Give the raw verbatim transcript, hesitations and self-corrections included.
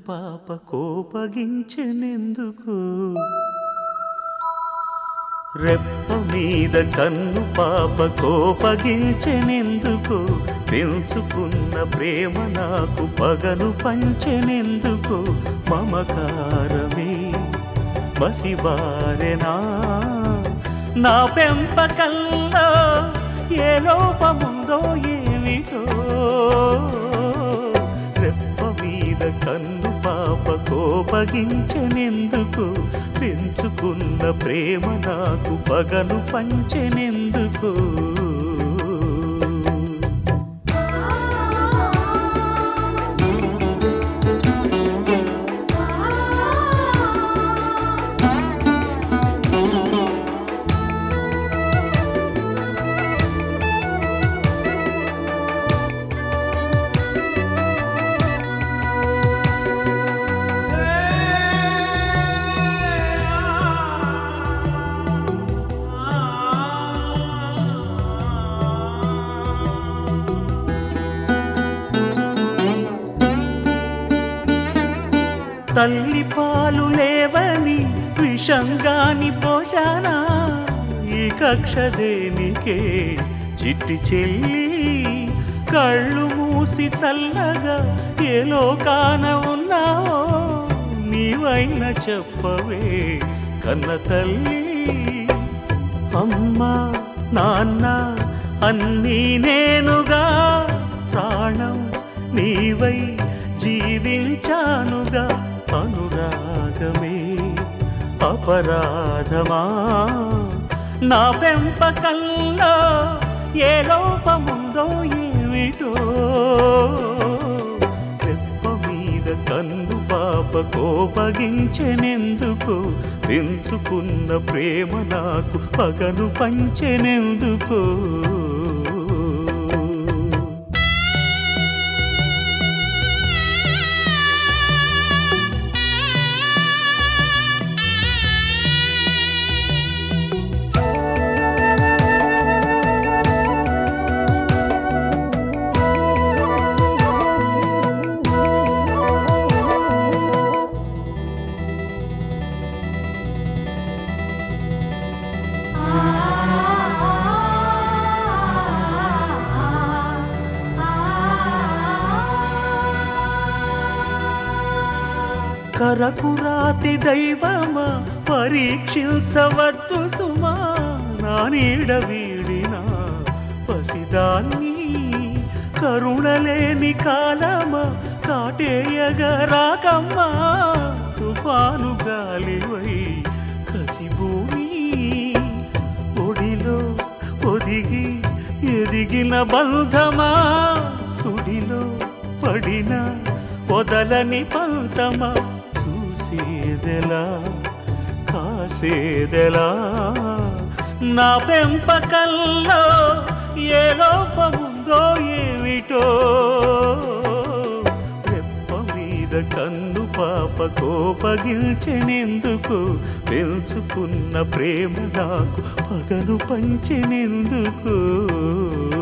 పాప కోపగించెనెందుకు రెప్ప మీద కన్ను పాప కోపగించెనెందుకు పెంచుకున్న ప్రేమ నాకు పగను పంచెనెందుకు మమకారమే మసిబారెనా నా పెంపకంలో ఏ లోపముందో ఏమిటో రెప్ప మీద కన్ను పాప కోపగించెనెందుకు పెంచుకున్న ప్రేమ నాకు పగను పంచెనెందుకు తల్లి పాలు లేవని విషంగాని పోషానా ఈ కక్ష దేనికే చిట్టి చెల్లి కళ్ళు మూసి చల్లగా ఏ లోకాన ఉన్నావో నీవైన చెప్పవే కన్న తల్లి అమ్మా నాన్న అన్నీ నేనుగా ప్రాణం నీవై జీవించానుగా అనురాగమే అపరాధమా నా పెంపకంలో ఏ లోపముందో ఏమిటో రెప్ప మీద కన్ను పాప కోపగించెనెందుకు పెంచుకున్న ప్రేమ నాకు పగను పంచెనెందుకు కరకురాతి దైవమా పరీక్షించవద్దు సుమా నా నీడ వీడిన పసిదాన్ని కరుణలేని కాలమా కాటేయగా రాకమ్మా తుఫాను గాలివై కసిభూమి ఒడిలో ఒదిగి ఎదిగిన బంధమా సుడిలో పడిన వదలని పంతమా చూసేదెలా కాసేదెలా నా పెంపకంలో ఏ లోపముందో ఏమిటో రెప్ప మీద కన్ను పాప కోపగించెనెందుకు పెంచుకున్న ప్రేమ నాకు పగను పంచెనెందుకు